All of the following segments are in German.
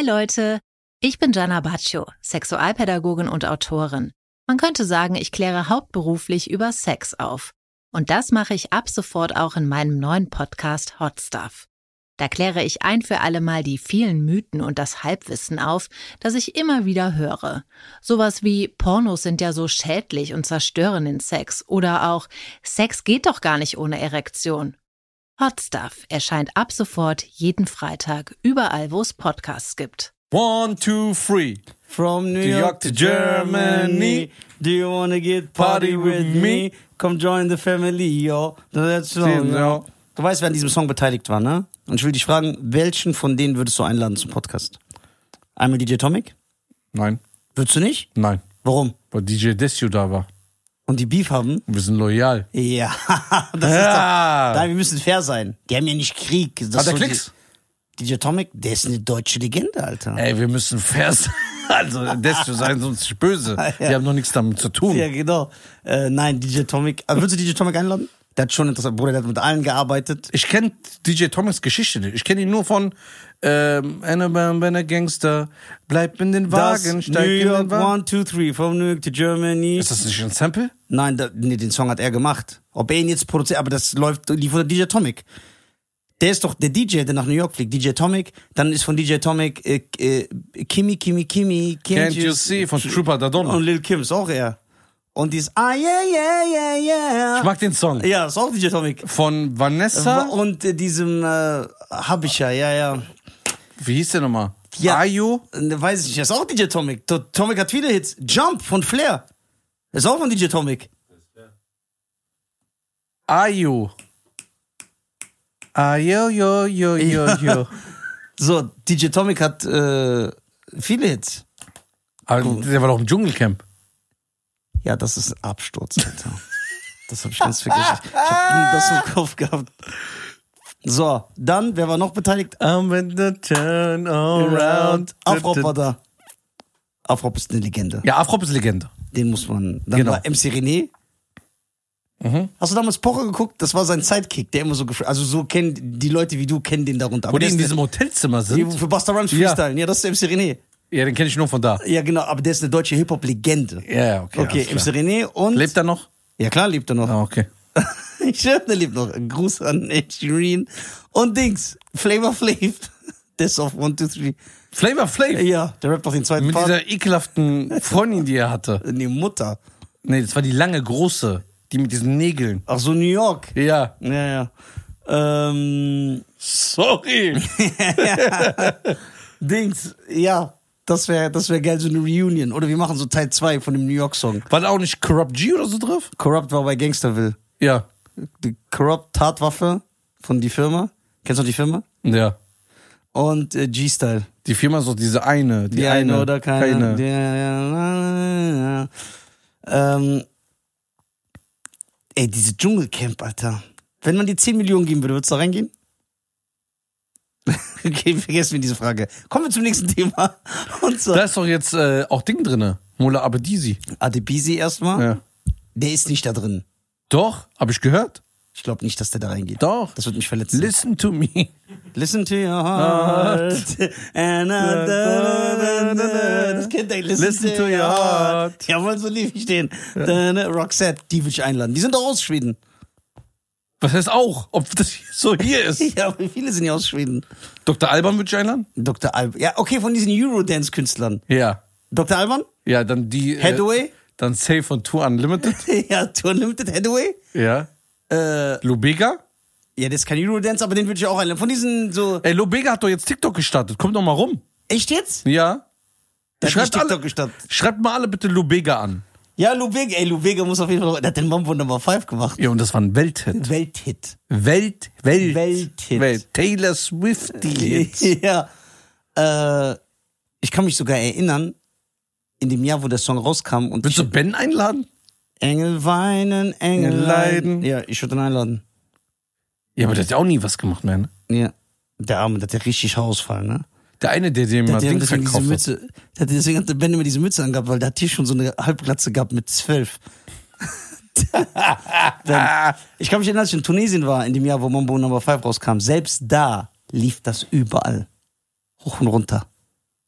Hi Leute, ich bin Gianna Baccio, Sexualpädagogin und Autorin. Man könnte sagen, ich kläre hauptberuflich über Sex auf. Und das mache ich ab sofort auch in meinem neuen Podcast Hot Stuff. Da kläre ich ein für alle Mal die vielen Mythen und das Halbwissen auf, das ich immer wieder höre. Sowas wie Pornos sind ja so schädlich und zerstören den Sex oder auch Sex geht doch gar nicht ohne Erektion. Hot Stuff erscheint ab sofort jeden Freitag überall, wo es Podcasts gibt. 1, 2, 3. From New York to Germany, do you wanna get party with me? Come join the family, yo. That's all, Du weißt, wer an diesem Song beteiligt war, ne? Und ich will dich fragen, welchen von denen würdest du einladen zum Podcast? Einmal DJ Tomic? Nein. Würdest du nicht? Nein. Warum? Weil DJ Desio da war. Und die Beef haben? Wir sind loyal. Ja, das ist doch... Nein, wir müssen fair sein. Die haben ja nicht Krieg. Das Hat er so Klicks? DJ Tomic, der ist eine deutsche Legende, Alter. Ey, wir müssen fair sein. Also, Desio, seien Sie uns nicht böse. Ja. Wir haben noch nichts damit zu tun. Ja, genau. Nein, DJ Tomic. Aber würdest du DJ Tomic einladen? Der hat schon interessant, Bruder, der hat mit allen gearbeitet. Ich kenne DJ Tomics Geschichte nicht. Ich kenne ihn nur von Annabelle Gangster, bleib in den Wagen, steig New in den York, Wagen. 1, 2, 3, from New York to Germany. Ist das nicht ein Sample? Nein, den Song hat er gemacht. Ob er ihn jetzt produziert, aber das lief von DJ Tomic. Der ist doch der DJ, der nach New York fliegt. DJ Tomic, dann ist von DJ Tomic Kimi, Can't You See von Trooper Dadonna. Und Lil Kim ist auch er. Und die ist yeah. Ich mag den Song. Ja, ist auch DJ Tomic. Von Vanessa. Und diesem Habisha, ja. Wie hieß der nochmal? Ja. Ayo? Weiß ich nicht, das ist auch DJ Tomic. Tomic hat viele Hits. Jump von Flair. Das ist auch von DJ Tomic. Ayo. Ayo. So, DJ Tomic hat viele Hits. Aber der war doch im Dschungelcamp. Ja, das ist ein Absturz, Alter. Das hab ich ganz vergessen. Ich hab das im Kopf gehabt. So, dann, wer war noch beteiligt? I'm with the turn around. Afrop war da. Afrop ist eine Legende. Ja, Afrop ist Legende. Den muss man. Dann Genau. war MC René. Hast du damals Pocher geguckt? Das war sein Sidekick, der immer so also so kennen die Leute wie du kennen den darunter. Wo die in der ist diesem Hotelzimmer die sind. für Busta Rhymes Freestyle. Ja, das ist MC René. Ja, den kenne ich nur von da. Ja, genau, aber der ist eine deutsche Hip-Hop-Legende. Ja, okay. Okay, MC René und... Lebt er noch? Ja, klar, lebt er noch. Ah, okay. Ich schwör, der lebt noch. Gruß an Shireen. Und Dings, Flavor Flav. Das auf 1, 2, 3. Flavor Flav? Ja, der rappt auf den zweiten Mit Part. dieser ekelhaften Freundin, die er hatte. Die Mutter. Nee, das war die lange, große. Die mit diesen Nägeln. Ach so, New York. Ja. Ja. Sorry. Dings, ja. Das wär geil, so eine Reunion. Oder wir machen so Teil 2 von dem New York-Song. War da auch nicht Corrupt G oder so drauf? Corrupt war bei Gangsterville. Ja. Die Corrupt Tatwaffe von die Firma. Kennst du noch die Firma? Ja. Und G-Style. Die Firma ist doch diese eine. Die eine oder keine. Ey, diese Dschungelcamp, Alter. Wenn man dir 10 Millionen geben würde, würdest du da reingehen? Okay, vergessen wir diese Frage. Kommen wir zum nächsten Thema. Und so. Da ist doch jetzt auch Ding drinne. Mola Abedisi. Adebisi erstmal. Ja. Der ist nicht da drin. Doch, hab ich gehört. Ich glaube nicht, dass der da reingeht. Doch. Das wird mich verletzen. Listen to me. Listen to your heart. Das kennt ihr. Listen to your heart. Jawohl, so lief ich den. Roxette, die will ich einladen. Die sind doch aus Schweden. Was heißt auch? Ob das so hier ist? Ja, aber viele sind ja aus Schweden. Dr. Alban würde ich einladen? Dr. Alban. Ja, okay, von diesen Eurodance-Künstlern. Ja. Dr. Alban? Ja, dann die. Hathaway? Dann Safe und Tour Unlimited. Ja, Tour Unlimited, Hathaway? Ja. Lubega? Ja, das ist kein Eurodance, aber den würde ich auch einladen. Von diesen so... Ey, Lubega hat doch jetzt TikTok gestartet. Kommt doch mal rum. Echt jetzt? Ja. Der hat nicht TikTok alle, gestartet. schreibt mal alle bitte Lubega an. Ja, Lubega. Ey, Lubega muss auf jeden Fall... Der hat den Mambo Number 5 gemacht. Ja, und das war ein Welthit. Welthit. Welthit. Taylor Swift die Ja. Ich kann mich sogar erinnern, in dem Jahr, wo der Song rauskam. Und willst du Ben einladen? Engel weinen, Engel leiden. leiden. Ja, ich würde ihn einladen. Ja, aber der hat ja auch nie was gemacht mehr, ne? Ja. Der Arme, der hat ja richtig Haarausfall, ne? Der eine, der dem mal Dings verkauft hat. Deswegen hat der Ben immer diese Mütze angehabt, weil der hat hier schon so eine Halbglatze gehabt mit 12. Ich kann mich erinnern, als ich in Tunesien war, in dem Jahr, wo Mambo Number 5 rauskam. Selbst da lief das überall. Hoch und runter.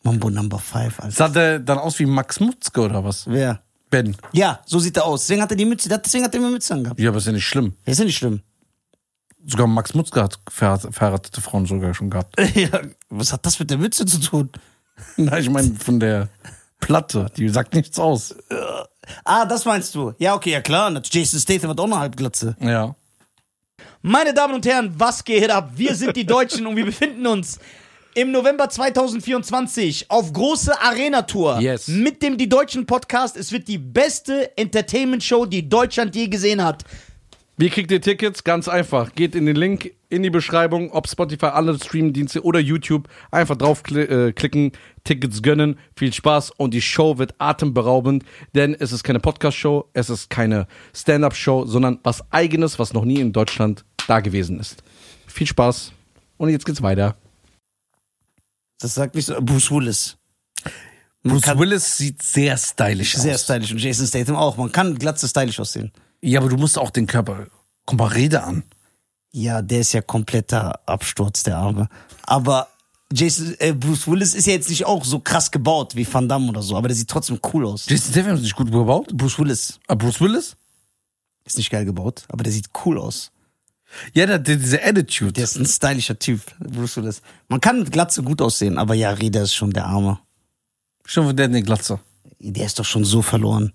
Mambo Number 5, Alter. Sah der dann aus wie Max Mutzke oder was? Wer? Ben. Ja, so sieht er aus. Deswegen hat er die Mütze, deswegen hat er immer Mütze angehabt. Ja, aber ist ja nicht schlimm. Ja, ist ja nicht schlimm. Sogar Max Mutzke hat verheiratete Frauen sogar schon gehabt. Ja, was hat das mit der Mütze zu tun? Na, ich meine von der Platte, die sagt nichts aus. Das meinst du? Ja, okay, ja klar. Jason Statham hat auch eine Halbglatze. Ja. Meine Damen und Herren, was geht ab? Wir sind die Deutschen und wir befinden uns im November 2024 auf große Arena-Tour. Yes. Mit dem Die Deutschen Podcast. Es wird die beste Entertainment-Show, die Deutschland je gesehen hat. Wie kriegt ihr Tickets? Ganz einfach. Geht in den Link in die Beschreibung, ob Spotify, alle Streamdienste oder YouTube. Einfach draufklicken, Tickets gönnen. Viel Spaß und die Show wird atemberaubend, denn es ist keine Podcast-Show, es ist keine Stand-Up-Show, sondern was Eigenes, was noch nie in Deutschland da gewesen ist. Viel Spaß und jetzt geht's weiter. Das sagt nicht so. Bruce Willis. Bruce Willis sieht sehr stylisch aus. Sehr stylisch und Jason Statham auch. Man kann Glatze stylisch aussehen. Ja, aber du musst auch den Körper. Komm mal, rede an. Ja, der ist ja kompletter Absturz, der Arme. Aber Bruce Willis ist ja jetzt nicht auch so krass gebaut wie Van Damme oder so, aber der sieht trotzdem cool aus. Jason Statham ist nicht gut gebaut. Bruce Willis Bruce Willis? ist nicht geil gebaut, aber der sieht cool aus. Ja, der hat diese Attitude. Der ist ein stylischer Typ, Bruce Willis. Man kann mit Glatze gut aussehen, aber ja, Reda ist schon der Arme. Schon, der hat eine Glatze. Der ist doch schon so verloren.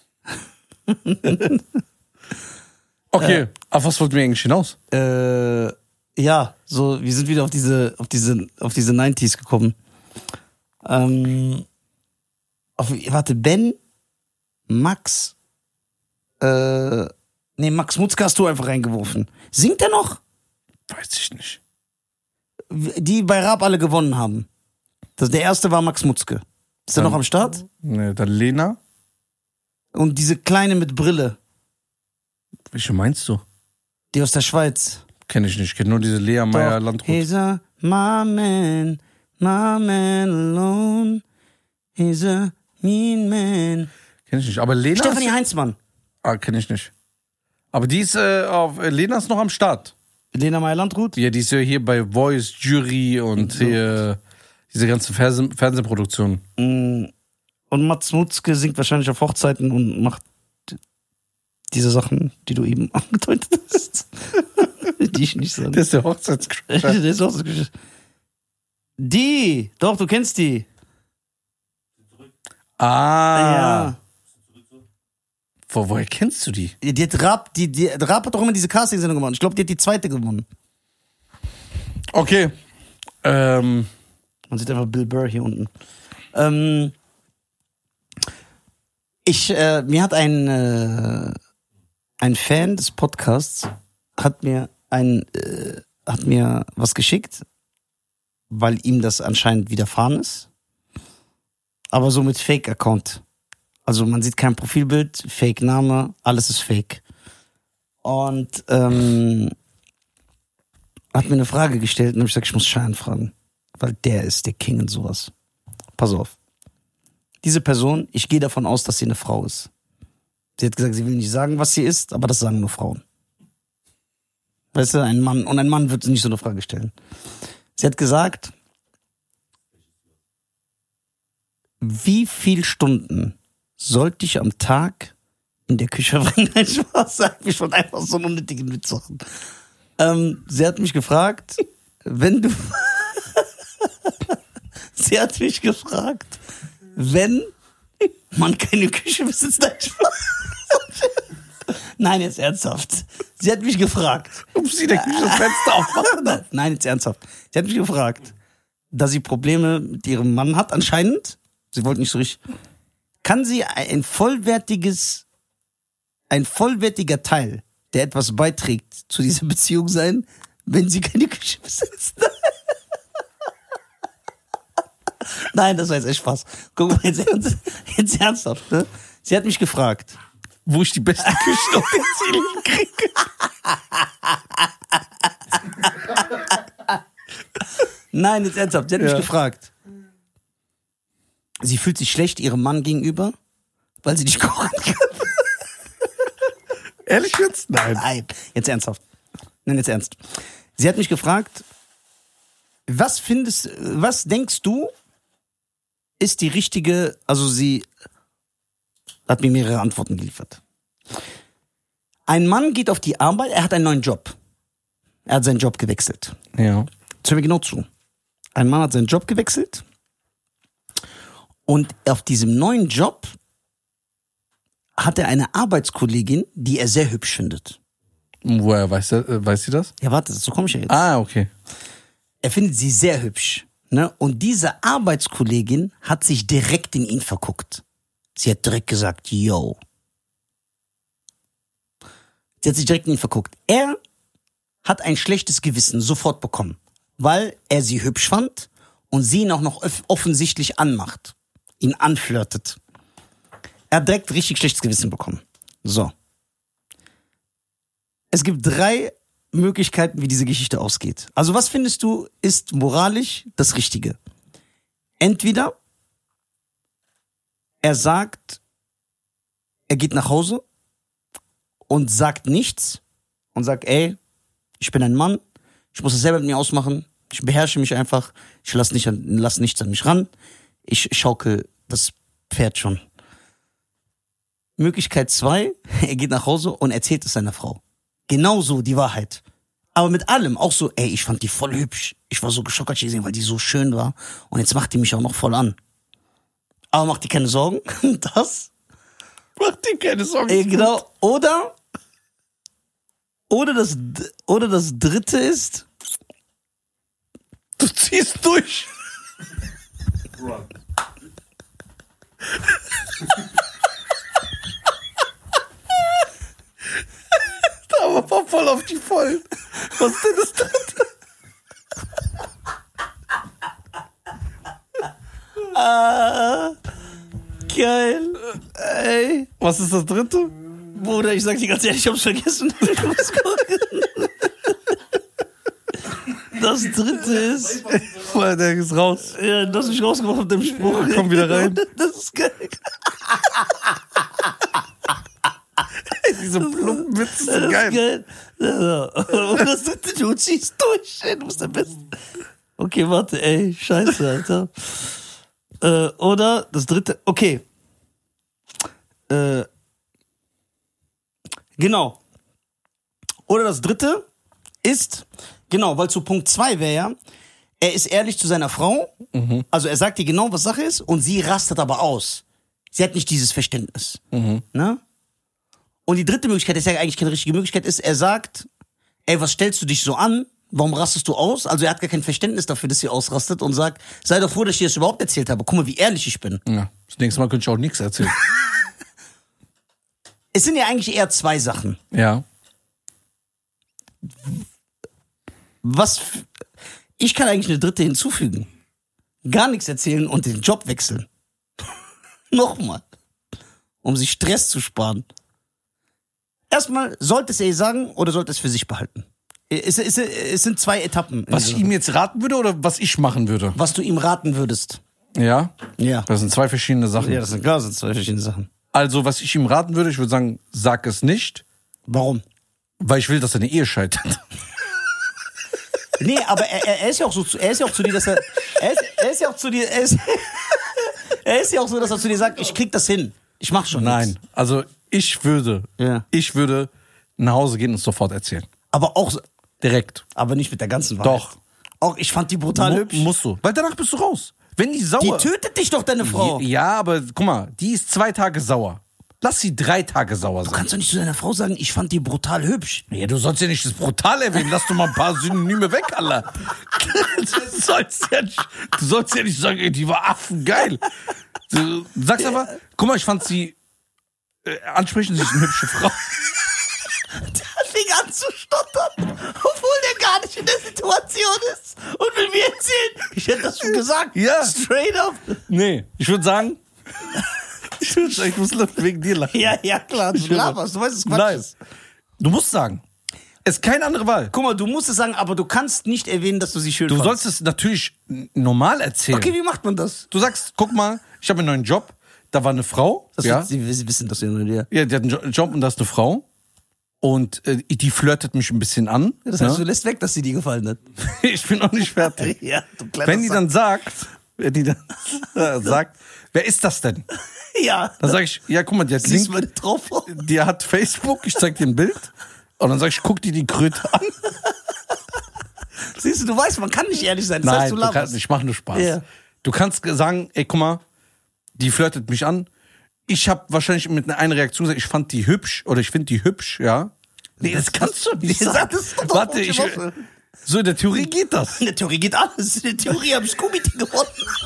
Okay, auf was wollten wir eigentlich hinaus? Ja, so, wir sind wieder auf diese 90s gekommen. Warte, Ben, Max, Max Mutzke hast du einfach reingeworfen. Singt er noch? Weiß ich nicht. Die bei Raab alle gewonnen haben. Der erste war Max Mutzke. Ist er noch am Start? Ne, dann Lena. Und diese Kleine mit Brille, Welche meinst du? die aus der Schweiz. Kenn ich nicht. Ich kenn nur diese Lea Meyer Landrut. He's a my man alone. He's a mean man. Kenn ich nicht. Aber Lena. Stefanie Heinzmann. Kenn ich nicht. Aber die ist Lena ist noch am Start. Lena Meyer-Landrut? Ja, die ist ja hier bei Voice, Jury und hier diese ganzen Fernsehproduktionen. Und Mats Mutzke singt wahrscheinlich auf Hochzeiten und macht diese Sachen, die du eben angedeutet hast. Die ich nicht sage. Das ist der Hochzeitscrasher. Der ist Hochzeitscrasher. Doch, du kennst die. Ja. Woher kennst du die? Die hat Raab hat doch immer diese Casting-Sendung gemacht. Ich glaube, die hat die zweite gewonnen. Okay. Man sieht einfach Bill Burr hier unten. Mir hat ein Fan des Podcasts hat mir was geschickt, weil ihm das anscheinend widerfahren ist. Aber so mit Fake-Account. Also man sieht kein Profilbild, Fake-Name, alles ist Fake. Und hat mir eine Frage gestellt und habe ich gesagt, ich muss Schein fragen. Weil der ist der King und sowas. Pass auf. Diese Person, ich gehe davon aus, dass sie eine Frau ist. Sie hat gesagt, sie will nicht sagen, was sie ist, aber das sagen nur Frauen. Weißt du, ein Mann wird nicht so eine Frage stellen. Sie hat gesagt, wie viele Stunden sollte ich am Tag in der Küche verbringen? Nein, Spaß, sag mir schon einfach so einen unnötigen Witz machen. Sie hat mich gefragt, wenn man keine Küche besitzt, nein, jetzt ernsthaft. Sie hat mich gefragt. Ob sie der Küche das Fenster aufmachen? Nein, jetzt ernsthaft. Sie hat mich gefragt, da sie Probleme mit ihrem Mann hat anscheinend, sie wollte nicht so richtig, kann sie ein vollwertiger Teil, der etwas beiträgt zu dieser Beziehung sein, wenn sie keine Küche besitzt? Nein, das war jetzt echt Spaß. Guck mal, jetzt ernsthaft. Ne? Sie hat mich gefragt, wo ich die besten Küchenutensilien kriege. Nein, jetzt ernsthaft. Sie hat mich gefragt. Sie fühlt sich schlecht ihrem Mann gegenüber, weil sie nicht kochen kann. Ehrlich jetzt? Nein, jetzt ernsthaft. Nein, jetzt ernst. Sie hat mich gefragt, was denkst du, ist die richtige, also sie hat mir mehrere Antworten geliefert. Ein Mann geht auf die Arbeit, er hat einen neuen Job. Er hat seinen Job gewechselt. Ja. Jetzt hören wir genau zu. Ein Mann hat seinen Job gewechselt und auf diesem neuen Job hat er eine Arbeitskollegin, die er sehr hübsch findet. Woher weiß sie das? Ja, warte, so komme ich ja jetzt. Ah, okay. Er findet sie sehr hübsch. Ne? Und diese Arbeitskollegin hat sich direkt in ihn verguckt. Sie hat direkt gesagt, yo. Sie hat sich direkt in ihn verguckt. Er hat ein schlechtes Gewissen sofort bekommen, weil er sie hübsch fand und sie ihn auch noch offensichtlich anmacht. Ihn anflirtet. Er hat direkt richtig schlechtes Gewissen bekommen. So. Es gibt 3 Möglichkeiten, wie diese Geschichte ausgeht. Also was findest du, ist moralisch das Richtige? Entweder er sagt, er geht nach Hause und sagt nichts und sagt, ey, ich bin ein Mann, ich muss das selber mit mir ausmachen, ich beherrsche mich einfach, ich lass nichts an mich ran, ich schaukel das Pferd schon. Möglichkeit 2, er geht nach Hause und erzählt es seiner Frau. Genauso die Wahrheit. Aber mit allem, auch so, ey, ich fand die voll hübsch. Ich war so geschockt, als ich gesehen, weil die so schön war. Und jetzt macht die mich auch noch voll an. Aber macht die keine Sorgen. Das. Macht dir keine Sorgen. Genau. Oder das dritte ist. Du ziehst durch. Aber war voll auf die Vollen. Was ist denn das dritte? Geil. Ey. Was ist das dritte? Bruder, ich sag dir ganz ehrlich, ich hab's vergessen. Ich muss gucken. Das dritte ist. Der ist raus. Ja, du hast mich rausgemacht auf dem Spruch. Komm wieder rein. Das ist geil. Diese plumpen Witze sind Das geil. ist geil. Und das dritte, du ziehst durch. Ey, du bist der Beste. Okay, warte, ey. Scheiße, Alter. Oder das dritte, okay. Genau. Oder das dritte ist, genau, weil zu Punkt 2 wäre ja, er ist ehrlich zu seiner Frau, also er sagt ihr genau, was Sache ist, und sie rastet aber aus. Sie hat nicht dieses Verständnis. Ne? Und die dritte Möglichkeit, ist ja eigentlich keine richtige Möglichkeit, ist, er sagt, ey, was stellst du dich so an? Warum rastest du aus? Also er hat gar kein Verständnis dafür, dass sie ausrastet und sagt, sei doch froh, dass ich dir das überhaupt erzählt habe. Guck mal, wie ehrlich ich bin. Ja, das nächste Mal könnte ich auch nichts erzählen. Es sind ja eigentlich eher 2 Sachen. Ja. Ich kann eigentlich eine dritte hinzufügen. Gar nichts erzählen und den Job wechseln. Nochmal. Um sich Stress zu sparen. Erstmal, sollte es ihr sagen oder sollte es für sich behalten? Es sind 2 Etappen. Was ich ihm jetzt raten würde oder was ich machen würde? Was du ihm raten würdest. Ja? Ja. Das sind 2 verschiedene Sachen. Ja, das sind klar, das sind 2 verschiedene Sachen. Also, was ich ihm raten würde, ich würde sagen, sag es nicht, Warum? weil ich will, dass seine Ehe scheitert. Nee, aber er ist ja auch so, er ist ja auch zu dir, dass er ist ja auch zu dir, er ist ja auch so, dass er zu dir sagt, ich krieg das hin. Ich mach schon Nein, nichts. also ich würde nach Hause gehen und es sofort erzählen. Aber auch, Direkt. aber nicht mit der ganzen Wahrheit. Doch. Auch, ich fand die brutal hübsch. Musst du. Weil danach bist du raus. Wenn die sauer... Die tötet dich doch, deine Frau. Ja, aber guck mal, die ist 2 Tage sauer. Lass sie 3 Tage sauer Du sein. kannst doch nicht zu deiner Frau sagen, ich fand die brutal hübsch. Ja, du sollst ja nicht das brutal erwähnen. Lass doch mal ein paar Synonyme weg, Alter. Du sollst ja nicht sagen, ey, die war affengeil. Du sagst aber, guck mal, ich fand sie ansprechend, sie ist eine hübsche Frau. Der fing an zu stottern, obwohl der gar nicht in der Situation ist und will mir erzählen. Ich hätte das schon gesagt. Ja. Straight up. Nee, ich würde sagen, ich muss wegen dir lachen. Ja, klar. Du laberst. Du weißt, es Quatsch Nein. ist. Du musst sagen. Es ist keine andere Wahl. Guck mal, du musst es sagen, aber du kannst nicht erwähnen, dass du sie schön Du fandst. sollst es natürlich normal erzählen. Okay, wie macht man das? Du sagst, guck mal, ich habe einen neuen Job, da war eine Frau. Ja, Sie wissen das ja nur dir. ja, die hat einen Job und da ist eine Frau. Und die flirtet mich ein bisschen an. Das heißt, du lässt weg, dass sie dir gefallen hat. Ich bin noch nicht fertig. Ja, du kleiner Wenn die Sack. dann sagt, wenn die dann sagt, wer ist das denn? Ja. Dann sage ich, ja, guck mal, die hat Siehst du meine drauf? die hat Facebook, ich zeig dir ein Bild. Und dann sage ich, guck dir die Kröte an. Siehst du weißt, man kann nicht ehrlich sein. Das Nein, heißt, du laberst. ich mache nur Spaß. Ja. Du kannst sagen, ey, guck mal, die flirtet mich an. Ich habe wahrscheinlich mit einer Reaktion gesagt, ich fand die hübsch oder ich finde die hübsch, ja. Nee, das kannst du nicht sagen. Warte, so in der Theorie geht das. In der Theorie geht alles. In der Theorie habe ich Scooby gewonnen.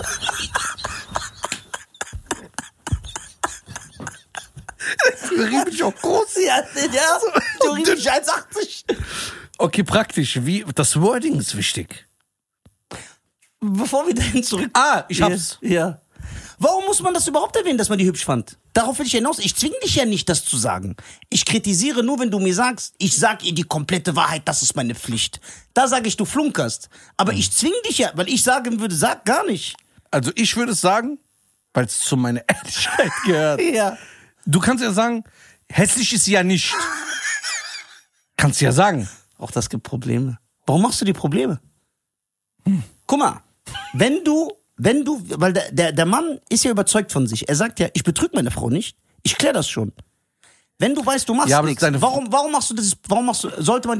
Theorie bin ich auch groß. Ja, Theorie bin ich 1,80. Okay, praktisch. Das Wording ist wichtig. Bevor wir dahin zurück... Ich hab's. Ja. Warum muss man das überhaupt erwähnen, dass man die hübsch fand? Darauf will ich hinaus. Ich zwinge dich ja nicht, das zu sagen. Ich kritisiere nur, wenn du mir sagst, ich sag ihr die komplette Wahrheit, das ist meine Pflicht. Da sage ich, du flunkerst. Aber ich zwinge dich ja, weil ich sagen würde, sag gar nicht. Also ich würde es sagen, weil es zu meiner Ehrlichkeit gehört. Ja. Du kannst ja sagen, hässlich ist sie ja nicht. Kannst du ja sagen. Auch das gibt Probleme. Warum machst du die Probleme? Guck mal, wenn du, weil der Mann ist ja überzeugt von sich. Er sagt ja, ich betrüge meine Frau nicht. Ich kläre das schon. Wenn du weißt, du machst nichts, sollte man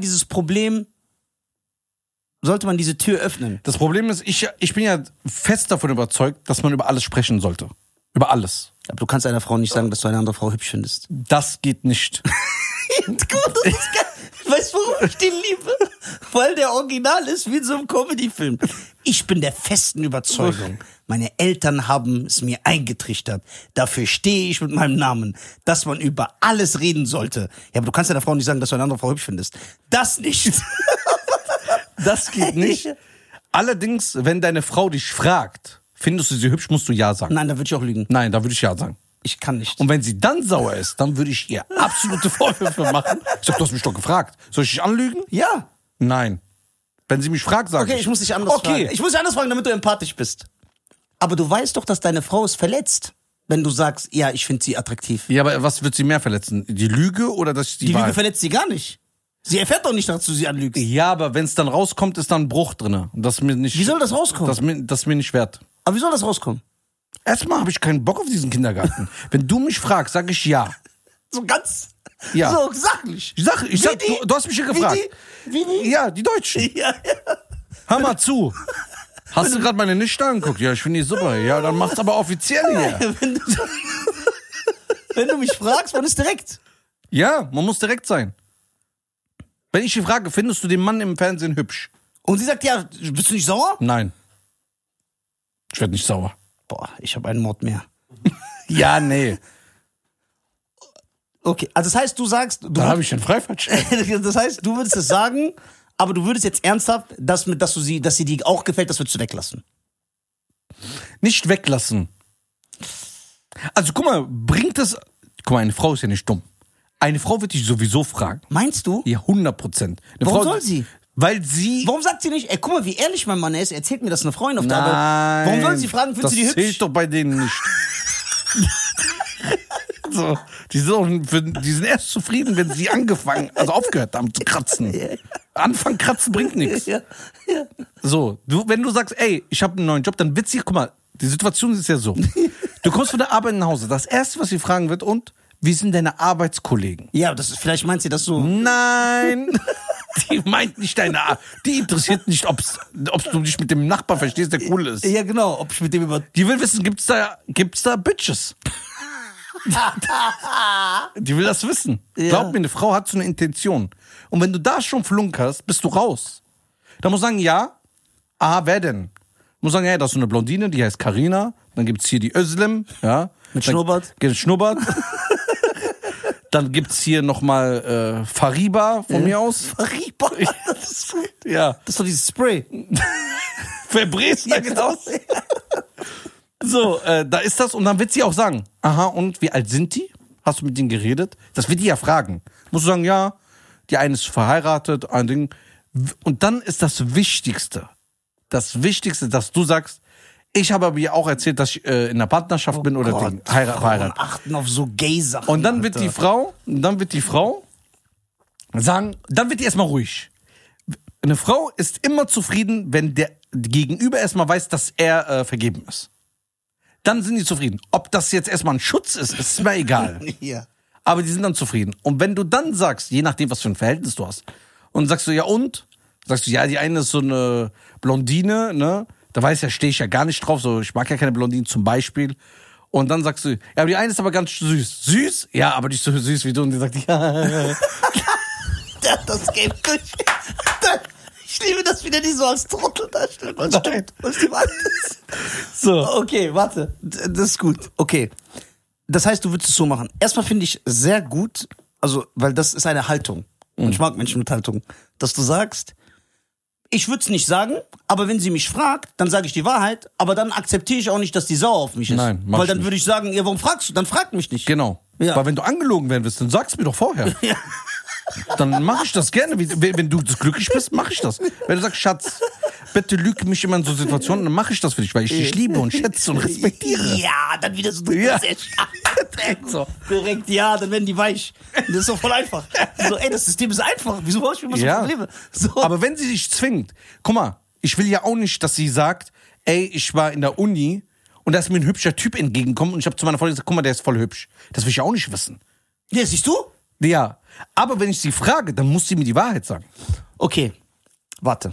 diese Tür öffnen? Das Problem ist, ich bin ja fest davon überzeugt, dass man über alles sprechen sollte. Über alles. Aber du kannst einer Frau nicht sagen, dass du eine andere Frau hübsch findest. Das geht nicht. Guck mal, das ist geil. Weißt du, warum ich den liebe? Weil der Original ist wie in so einem Comedy-Film. Ich bin der festen Überzeugung, meine Eltern haben es mir eingetrichtert. Dafür stehe ich mit meinem Namen, dass man über alles reden sollte. Ja, aber du kannst ja der Frau nicht sagen, dass du eine andere Frau hübsch findest. Das nicht. Das geht nicht. Allerdings, wenn deine Frau dich fragt, findest du sie hübsch, musst du ja sagen. Nein, da würde ich auch lügen. Nein, da würde ich ja sagen. Ich kann nicht. Und wenn sie dann sauer ist, dann würde ich ihr absolute Vorwürfe machen. Ich sag, du hast mich doch gefragt. Soll ich dich anlügen? Ja. Nein. Wenn sie mich fragt, sage ich. Okay, ich muss dich anders fragen. Ich muss dich anders fragen, damit du empathisch bist. Aber du weißt doch, dass deine Frau es verletzt, wenn du sagst, ja, ich finde sie attraktiv. Ja, aber was wird sie mehr verletzen? Die Lüge oder dass die Die Lüge Wahrheit? verletzt sie gar nicht. Sie erfährt doch nicht, dass du sie anlügst. Ja, aber wenn es dann rauskommt, ist da ein Bruch drin. Und das ist mir nicht. Wie soll das rauskommen? Das ist mir nicht wert. Aber wie soll das rauskommen? Erstmal habe ich keinen Bock auf diesen Kindergarten. Wenn du mich fragst, sage ich ja. So ganz, Ja. so sachlich. Ich sag, du hast mich ja gefragt. Wie die? Ja, die Deutschen. Ja. Hör mal zu. Hast du gerade meine Nichte angeguckt? Ja, ich finde die super. Ja, dann mach's aber offiziell hier. Wenn du mich fragst, man ist direkt. Ja, man muss direkt sein. Wenn ich dich frage, findest du den Mann im Fernsehen hübsch? Und sie sagt, ja, bist du nicht sauer? Nein. Ich werde nicht sauer. Boah, ich habe einen Mord mehr. Ja, nee. Okay, also das heißt, du sagst... Da habe ich den Freifahrtschein. Das heißt, du würdest es sagen, aber du würdest jetzt ernsthaft, dass sie dir auch gefällt, das würdest du weglassen. Nicht weglassen. Also guck mal, Guck mal, eine Frau ist ja nicht dumm. Eine Frau wird dich sowieso fragen. Meinst du? Ja, 100%. Warum soll sie? Weil sie... Warum sagt sie nicht, ey, guck mal, wie ehrlich mein Mann ist, er erzählt mir das eine Freundin auf der Arbeit. Warum soll sie fragen, findest du die hübsch? Das zählt doch bei denen nicht. So, die sind erst zufrieden, wenn sie aufgehört haben zu kratzen. Anfangen kratzen bringt nichts. Ja. So, wenn du sagst, ey, ich habe einen neuen Job, dann wird sie, guck mal, die Situation ist ja so. Du kommst von der Arbeit nach Hause. Das Erste, was sie fragen wird, wie sind deine Arbeitskollegen? Ja, vielleicht meint sie das so. Nein, die meint nicht deine Arbeit. Die interessiert nicht, ob du dich mit dem Nachbar verstehst, der cool ist. Ja, genau, ob ich mit dem Die will wissen, gibt's da Bitches? Die will das wissen. Ja. Glaub mir, eine Frau hat so eine Intention. Und wenn du da schon flunkerst, bist du raus. Da muss sagen, ja. Wer denn? Muss sagen, ja, das ist so eine Blondine, die heißt Carina. Dann gibt's hier die Özlem, ja. Mit Schnurrbart. Schnurrbart. Dann gibt's hier nochmal Fariba von mir aus. Fariba? Ja. Das ist doch dieses Spray. Febreze, Ja, genau. So, da ist das und dann wird sie auch sagen, aha, und wie alt sind die? Hast du mit denen geredet? Das wird die ja fragen. Musst du sagen, ja, die eine ist verheiratet, ein Ding. Und dann ist das Wichtigste, dass du sagst, ich habe aber ihr auch erzählt, dass ich in einer Partnerschaft bin oder verheiratet. Achten auf so Gay-Sachen. Und dann wird die Frau sagen, dann wird die erstmal ruhig. Eine Frau ist immer zufrieden, wenn der Gegenüber erstmal weiß, dass er vergeben ist. Dann sind die zufrieden. Ob das jetzt erstmal ein Schutz ist mir egal. Ja. Aber die sind dann zufrieden. Und wenn du dann sagst, je nachdem, was für ein Verhältnis du hast, und sagst du, ja und? Sagst du, ja, die eine ist so eine Blondine, ne? Da stehe ich ja gar nicht drauf, so, ich mag ja keine Blondinen zum Beispiel. Und dann sagst du, ja, aber die eine ist aber ganz süß. Süß? Ja, aber nicht so süß wie du. Und die sagt, ja. Das geht durch. Ich liebe das, wieder die so als Trottel darstellen. Was stimmt? Was die Wahrheit ist. So. Okay, warte. Das ist gut. Okay. Das heißt, du würdest es so machen. Erstmal finde ich sehr gut, also, weil das ist eine Haltung. Und ich mag Menschen mit Haltung. Dass du sagst, ich würde es nicht sagen, aber wenn sie mich fragt, dann sage ich die Wahrheit, aber dann akzeptiere ich auch nicht, dass die sauer auf mich ist. Nein, mach weil dann ich würde ich sagen, ja, warum fragst du? Dann frag mich nicht. Genau. Ja. Weil wenn du angelogen werden willst, dann sag's mir doch vorher. Ja. Dann mache ich das gerne. Wenn du glücklich bist, mache ich das. Wenn du sagst, Schatz, bitte lüg mich immer in so Situationen, dann mache ich das für dich, weil ich dich liebe und schätze und respektiere. Ja, dann wieder so Ja. direkt so. Direkt, ja, dann werden die weich. Das ist doch voll einfach. So, ey, das System ist einfach. Wieso brauche ich mir immer so Probleme? So. Aber wenn sie dich zwingt, guck mal, ich will ja auch nicht, dass sie sagt, ey, ich war in der Uni und da ist mir ein hübscher Typ entgegengekommen und ich habe zu meiner Freundin gesagt, guck mal, der ist voll hübsch. Das will ich ja auch nicht wissen. Ja, siehst du? Ja, aber wenn ich sie frage, dann muss sie mir die Wahrheit sagen. Okay, warte.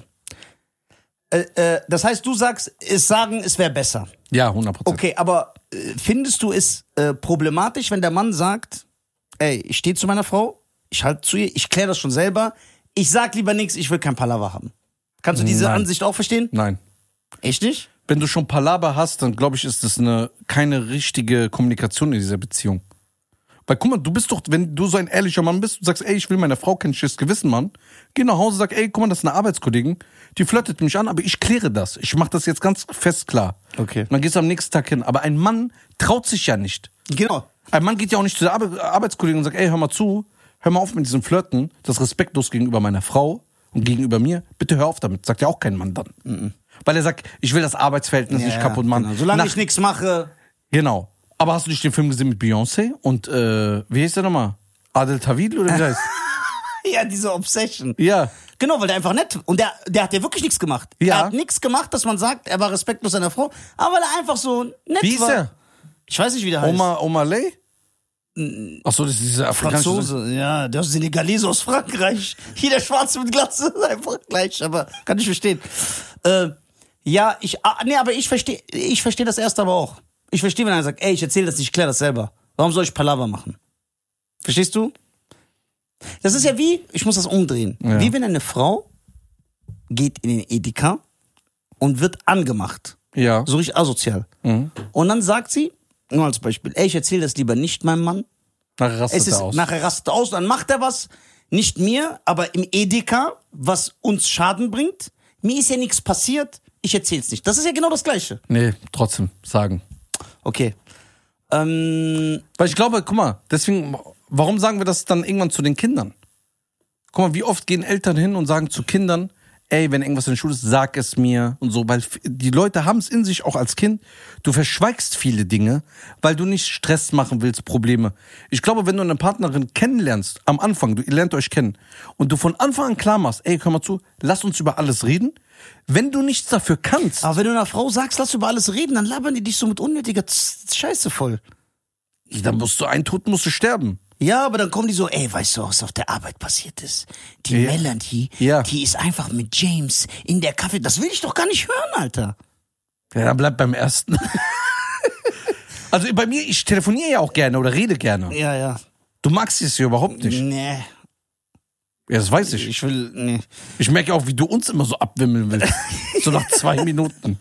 Das heißt, du sagst, es wäre besser. Ja, 100%. Okay, aber findest du es problematisch, wenn der Mann sagt, ey, ich stehe zu meiner Frau, ich halte zu ihr, ich kläre das schon selber, ich sag lieber nichts, ich will kein Palaver haben. Kannst du diese Nein. Ansicht auch verstehen? Nein. Echt nicht? Wenn du schon Palaver hast, dann glaube ich, ist das keine richtige Kommunikation in dieser Beziehung. Weil guck mal, du bist doch, wenn du so ein ehrlicher Mann bist, du sagst, ey, ich will meine Frau kein schlechtes Gewissen, Mann. Geh nach Hause, sag, ey, guck mal, das ist eine Arbeitskollegin, die flirtet mich an, aber ich kläre das. Ich mache das jetzt ganz fest klar. Okay. Und dann gehst du am nächsten Tag hin. Aber ein Mann traut sich ja nicht. Genau. Ein Mann geht ja auch nicht zu der Arbeitskollegin und sagt, ey, hör mal zu, hör mal auf mit diesem Flirten, das ist respektlos gegenüber meiner Frau und gegenüber mir. Bitte hör auf damit. Sagt ja auch kein Mann dann. Weil er sagt, ich will das Arbeitsverhältnis nicht kaputt machen. Genau. Solange ich nichts mache. Genau. Aber hast du nicht den Film gesehen mit Beyoncé und wie heißt der nochmal? Adel Tawil oder wie der heißt? Ja, diese Obsession. Ja. Genau, weil der einfach nett. Und der hat ja wirklich nichts gemacht. Ja. Er hat nichts gemacht, dass man sagt, er war respektlos seiner Frau, aber weil er einfach so nett Wie war. ist der? Ich weiß nicht, wie der heißt. Omar Lay? Achso, das ist dieser afrikanische... Franzose, ja, der ist Senegalese aus Frankreich. Hier der Schwarze mit Glatze, ist einfach gleich, aber kann ich verstehen. Ja, aber ich verstehe das erste aber auch. Ich verstehe, wenn einer sagt, ey, ich erzähle das nicht, ich kläre das selber. Warum soll ich Palaver machen? Verstehst du? Das ist ja ich muss das umdrehen, wie wenn eine Frau geht in den Edeka und wird angemacht. Ja. So richtig asozial. Und dann sagt sie, nur als Beispiel, ey, ich erzähle das lieber nicht meinem Mann. Nachher rastet er aus. Nachher rastet er aus, dann macht er was, nicht mir, aber im Edeka, was uns Schaden bringt. Mir ist ja nichts passiert, ich erzähl's nicht. Das ist ja genau das Gleiche. Nee, trotzdem, sagen. Okay. Weil ich glaube, guck mal, deswegen, warum sagen wir das dann irgendwann zu den Kindern? Guck mal, wie oft gehen Eltern hin und sagen zu Kindern, ey, wenn irgendwas in der Schule ist, sag es mir und so, weil die Leute haben es in sich auch als Kind. Du verschweigst viele Dinge, weil du nicht Stress machen willst, Probleme. Ich glaube, wenn du eine Partnerin kennenlernst, am Anfang, ihr lernt euch kennen und du von Anfang an klar machst, ey, hör mal zu, lass uns über alles reden. Wenn du nichts dafür kannst. Aber wenn du einer Frau sagst, lass über alles reden, dann labern die dich so mit unnötiger Scheiße voll. Dann musst du sterben. Ja, aber dann kommen die so, ey, weißt du, was auf der Arbeit passiert ist? Die Melanie, die ist einfach mit James in der Kaffee. Das will ich doch gar nicht hören, Alter. Ja, dann bleib beim ersten. Also bei mir, ich telefoniere ja auch gerne oder rede gerne. Ja, ja. Du magst es ja überhaupt nicht. Nee. Ja, das weiß ich. Nee. Ich merke auch, wie du uns immer so abwimmeln willst. So nach 2 Minuten.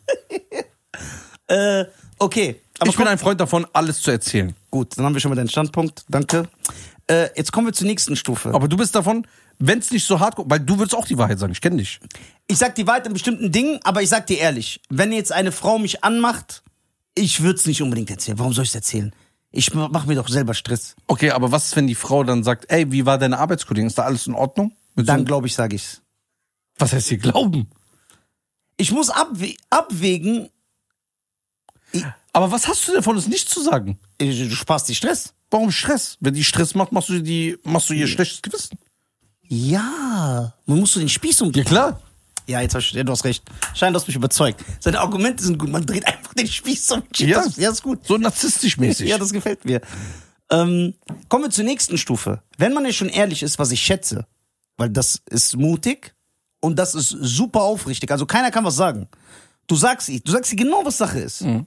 Okay. Aber ich bin ein Freund davon, alles zu erzählen. Gut, dann haben wir schon mal deinen Standpunkt. Danke. Jetzt kommen wir zur nächsten Stufe. Aber du bist davon, wenn es nicht so hart kommt, weil du würdest auch die Wahrheit sagen, ich kenne dich. Ich sag die Wahrheit in bestimmten Dingen, aber ich sag dir ehrlich, wenn jetzt eine Frau mich anmacht, ich würde es nicht unbedingt erzählen. Warum soll ich es erzählen? Ich mach mir doch selber Stress. Okay, aber was ist, wenn die Frau dann sagt, ey, wie war deine Arbeitskollegin? Ist da alles in Ordnung? Dann glaube ich, sage ich's. Was heißt hier glauben? Ich muss abwägen. Aber was hast du davon, es nicht zu sagen? Du sparst dir Stress. Warum Stress? Wenn die Stress macht, machst du ihr schlechtes Gewissen. Ja, man muss so den Spieß umdrehen. Ja, klar. Ja, jetzt du hast recht. Schein, du hast mich überzeugt. Seine Argumente sind gut. Man dreht einfach den Spieß um. Ja, das ist gut. So narzisstisch mäßig. Ja, das gefällt mir. Kommen wir zur nächsten Stufe. Wenn man ja schon ehrlich ist, was ich schätze, weil das ist mutig und das ist super aufrichtig. Also keiner kann was sagen. Du sagst ihr genau, was Sache ist. Mhm.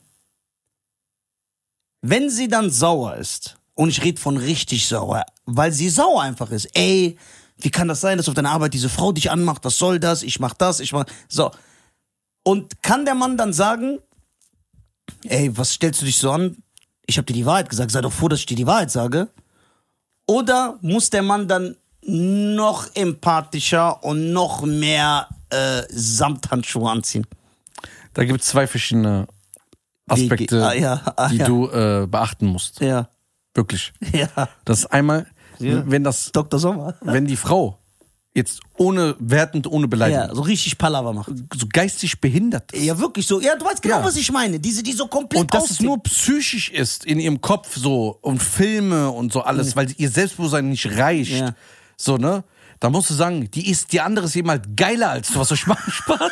Wenn sie dann sauer ist, und ich rede von richtig sauer, weil sie sauer einfach ist. Ey, wie kann das sein, dass auf deiner Arbeit diese Frau dich anmacht? Was soll das? Ich mach das, ich mach... So. Und kann der Mann dann sagen, ey, was stellst du dich so an? Ich habe dir die Wahrheit gesagt, sei doch froh, dass ich dir die Wahrheit sage. Oder muss der Mann dann noch empathischer und noch mehr Samthandschuhe anziehen? Da gibt es 2 verschiedene Aspekte, die du beachten musst. Ja. Wirklich. Ja. Das ist einmal, wenn Dr. Sommer. wenn die Frau jetzt ohne wertend, ohne Beleidigung, Ja, so richtig Palaver macht. so geistig behindert ist. Ja, wirklich so. Ja, du weißt genau, Ja. was ich meine. Diese, die so komplett Und dass es austickt. nur psychisch ist in ihrem Kopf so und Filme und so alles, weil ihr Selbstbewusstsein nicht reicht. Ja. So, ne? Da musst du sagen, die andere ist jemals geiler als du. Was soll ich machen? Spaß?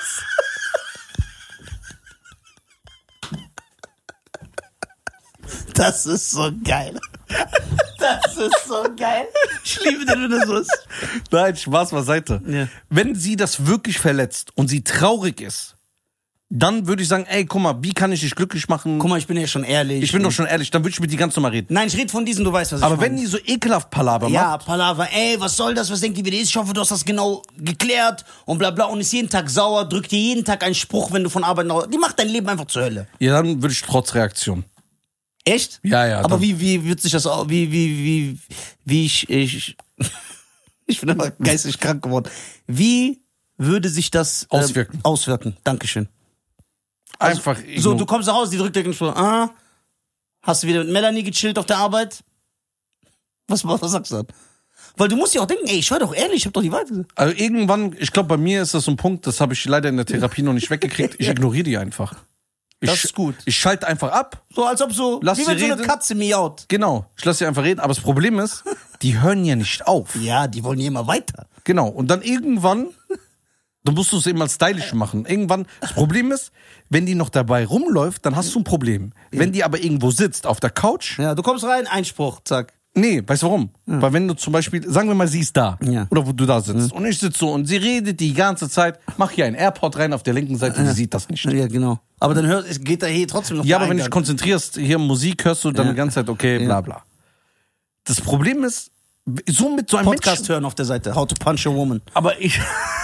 Das ist so geil. Das ist so geil. Ich liebe den, wenn das so ist. Nein, Spaß beiseite. Ja. Wenn sie das wirklich verletzt und sie traurig ist, dann würde ich sagen, ey, guck mal, wie kann ich dich glücklich machen? Guck mal, ich bin ja schon ehrlich. Ich bin doch schon ehrlich, dann würde ich mit die ganz normal reden. Nein, ich rede von diesen, du weißt, was ich Aber meine. wenn die so ekelhaft Palaver Ja, macht, Palaver, ey, was soll das, was denkt die, wie die ist? Ich hoffe, du hast das genau geklärt und bla bla und ist jeden Tag sauer, drückt dir jeden Tag einen Spruch, wenn du von Arbeit nach Hause... Die macht dein Leben einfach zur Hölle. ja, dann würde ich trotz Reaktion. Echt? Ja, ja. Aber dann- wie wird sich das... Wie ich bin einfach geistig krank geworden. Wie würde sich das auswirken? Dankeschön. Einfach. So, du kommst nach Hause, die drückt dir den Spruch. Hast du wieder mit Melanie gechillt auf der Arbeit? Was sagst du dann? Weil du musst ja auch denken, ey, ich war doch ehrlich, ich hab doch die Wahrheit gesagt. Also irgendwann, ich glaube, bei mir ist das so ein Punkt, das habe ich leider in der Therapie noch nicht weggekriegt. Ich ignoriere die einfach. Das ist gut. Ich schalte einfach ab. So, als ob so, Lass wie wenn sie so eine reden. Katze miaut. Genau. Ich lasse sie einfach reden. Aber das Problem ist, die hören ja nicht auf. Ja, die wollen ja immer weiter. Genau. Und dann irgendwann, du musst es immer stylisch machen. Irgendwann, das Problem ist, wenn die noch dabei rumläuft, dann hast du ein Problem. Wenn die aber irgendwo sitzt, auf der Couch, Ja, du kommst rein, Einspruch, zack. nee, weißt du warum? Weil wenn du zum Beispiel, sagen wir mal, sie ist da. Ja. Oder wo du da sitzt. Und ich sitze so und sie redet die ganze Zeit, mach hier einen AirPod rein auf der linken Seite, die sieht das nicht. Ja, genau. Aber dann geht da hier trotzdem noch Ja, der aber wenn du dich Eingang. konzentrierst, hier Musik hörst du dann die ganze Zeit, okay, bla bla. Das Problem ist, so mit so einem Podcast Menschen, hören auf der Seite. How to punch a woman. aber ich...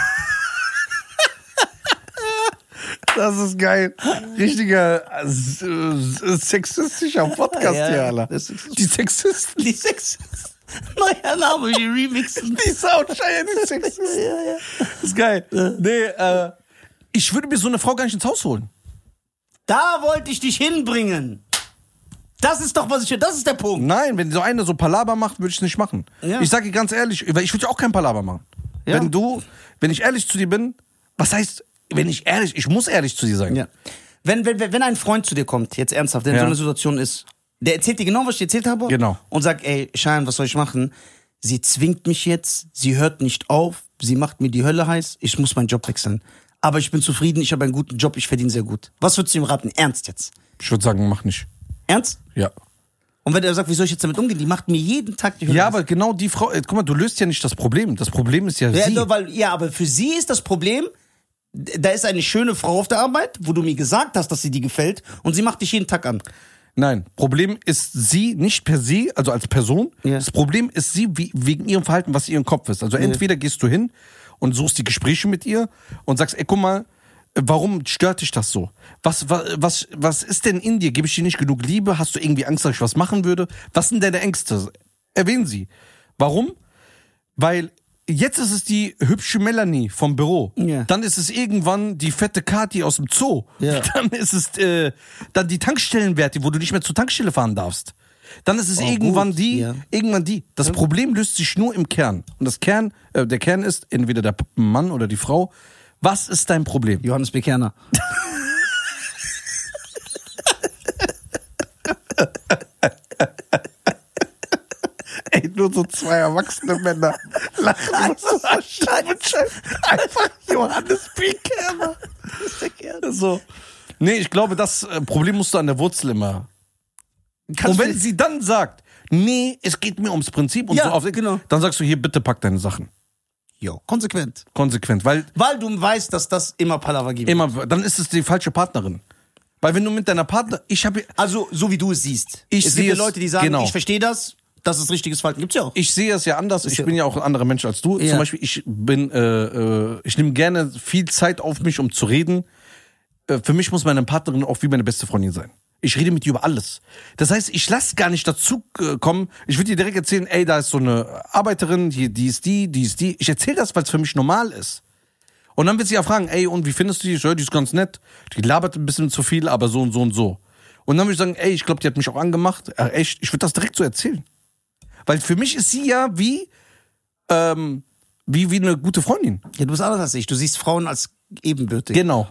Das ist geil. Richtiger sexistischer Podcast Ja, hier, Alter. das ist- Die Sexisten. Die Sex. Neuer Name, die remixen. Die Soundscheier, die Sexisten. Das ist geil. Nee, ich würde mir so eine Frau gar nicht ins Haus holen. Da wollte ich dich hinbringen. Das ist doch, was ich... Das ist der Punkt. Nein, wenn so eine so Palaver macht, würde ich es nicht machen. Ja. Ich sage dir ganz ehrlich, weil ich würde ja auch kein Palaver machen. Ja. Wenn ich ehrlich zu dir bin, was heißt, ich muss ehrlich zu dir sein. Ja. Wenn ein Freund zu dir kommt, jetzt ernsthaft, der in Ja. so einer Situation ist, der erzählt dir genau, was ich dir erzählt habe. Genau. Und sagt, ey, Schein, was soll ich machen? Sie zwingt mich jetzt, sie hört nicht auf, sie macht mir die Hölle heiß, ich muss meinen Job wechseln. Aber ich bin zufrieden, ich habe einen guten Job, ich verdiene sehr gut. Was würdest du ihm raten? Ernst jetzt? Ich würde sagen, mach nicht. Ernst? Ja. Und wenn er sagt, wie soll ich jetzt damit umgehen? Die macht mir jeden Tag die Hölle Ja, heiß. aber genau die Frau, guck mal, du löst ja nicht das Problem. Das Problem ist ja, Ja, sie. nur ja, aber für sie ist das Problem, da ist eine schöne Frau auf der Arbeit, wo du mir gesagt hast, dass sie dir gefällt, und sie macht dich jeden Tag an. Nein, Problem ist sie nicht per se, also als Person. Ja. Das Problem ist sie wegen ihrem Verhalten, was ihr im Kopf ist. Also entweder gehst du hin und suchst die Gespräche mit ihr und sagst, ey, guck mal, warum stört dich das so? Was ist denn in dir? Gebe ich dir nicht genug Liebe? Hast du irgendwie Angst, dass ich was machen würde? Was sind deine Ängste? Erwähnen sie. Warum? Weil jetzt ist es die hübsche Melanie vom Büro. Ja. Dann ist es irgendwann die fette Kathi aus dem Zoo. Ja. Dann ist es dann die Tankstellenwerte, wo du nicht mehr zur Tankstelle fahren darfst. Dann ist es irgendwann gut. die, Ja. irgendwann die. Das Problem löst sich nur im Kern. Und der Kern ist entweder der Mann oder die Frau. Was ist dein Problem? Johannes Bekerner. Ey, nur so zwei erwachsene Männer lachen. Einfach Johannes B. Kerner. So. Nee, ich glaube, das Problem musst du an der Wurzel immer. Und wenn sie dann sagt, nee, es geht mir ums Prinzip und Ja, so auf, genau. dann sagst du hier, bitte pack deine Sachen. Jo, konsequent. Konsequent, weil du weißt, dass das immer Palaver gibt. immer, dann ist es die falsche Partnerin. Weil wenn du mit deiner Partner, Also, so wie du es siehst. Ich es sehe gibt ja es, Leute, die sagen, genau. ich verstehe das ist richtiges Verhalten. Gibt's ja auch. Ich sehe es ja anders. Ich bin ja auch ein anderer Mensch als du. Ja. Zum Beispiel, ich nehme gerne viel Zeit auf mich, um zu reden. Für mich muss meine Partnerin auch wie meine beste Freundin sein. Ich rede mit ihr über alles. Das heißt, ich lasse gar nicht dazu kommen. Ich würde dir direkt erzählen, ey, da ist so eine Arbeiterin, hier, die ist die. Ich erzähle das, weil es für mich normal ist. Und dann wird sie ja fragen, ey, und wie findest du die? Ich höre, die ist ganz nett. Die labert ein bisschen zu viel, aber so und so und so. Und dann würde ich sagen, ey, ich glaube, die hat mich auch angemacht. Echt, ich würde das direkt so erzählen. Weil für mich ist sie ja wie eine gute Freundin. Ja, du bist anders als ich. Du siehst Frauen als ebenbürtig. Genau.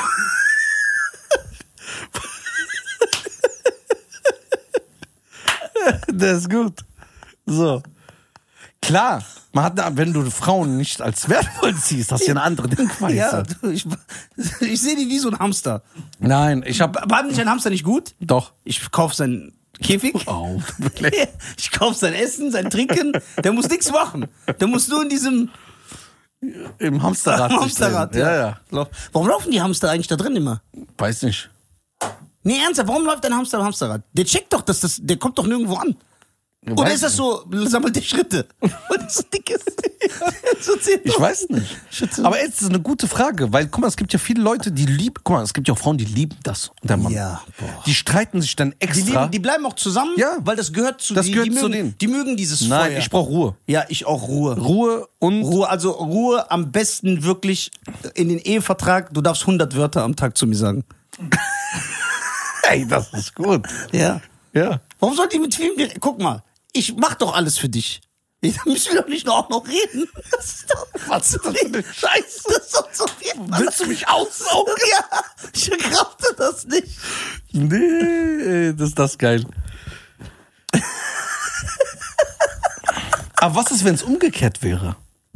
Das ist gut. So. Klar, man hat, wenn du Frauen nicht als wertvoll siehst, hast du ja eine andere Denkweise. Ja, ich sehe die wie so ein Hamster. Nein, ich habe Behandle ich einen Hamster nicht gut? doch. Ich kaufe seinen Käfig. Oh, Ich kaufe sein Essen, sein Trinken. Der muss nichts machen. Der muss nur in diesem im Hamsterrad. sich Hamsterrad. drehen. Ja. Warum laufen die Hamster eigentlich da drin immer? Weiß nicht. Nee, ernsthaft, warum läuft ein Hamster am Hamsterrad? Der checkt doch, der kommt doch nirgendwo an. Oder Weiß ist das so, sammelt der Schritte? Und das so dick ist. So Ich weiß nicht. Aber jetzt ist eine gute Frage, weil, guck mal, es gibt ja viele Leute, die lieben, guck mal, es gibt ja auch Frauen, die lieben das. Und der Mann. Ja, boah. Die streiten sich dann extra. Die bleiben auch zusammen, Ja. weil das gehört zu Das die, gehört die zu mögen, denen. Die mögen dieses Nein, Feuer. ich brauche Ruhe. Ja, ich auch Ruhe. Ruhe und Ruhe am besten wirklich in den Ehevertrag. Du darfst 100 Wörter am Tag zu mir sagen. ey, das ist gut. Ja. Ja. Warum sollte ich mit vielen... Guck mal, ich mach doch alles für dich. Da müssen wir doch nicht nur auch noch reden. Das ist doch... Was ist das für eine Scheiße? Das ist doch so viel. Willst du mich aussaugen? Ja, ich verkrafte das nicht. Nee, das ist das geil. Aber was ist, wenn es umgekehrt wäre?